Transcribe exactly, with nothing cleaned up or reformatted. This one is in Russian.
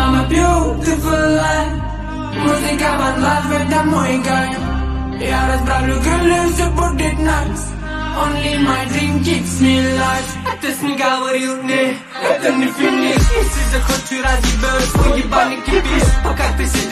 I'm a beautiful lie. Muzica bandlat vedea moj gang. Я разбавлю крылья, все будет nice. Only my dream keeps me alive. Отец не говорил мне, это не финиш. Если захочу разъебешь, свой ебаный кипиш. Пока ты сидишь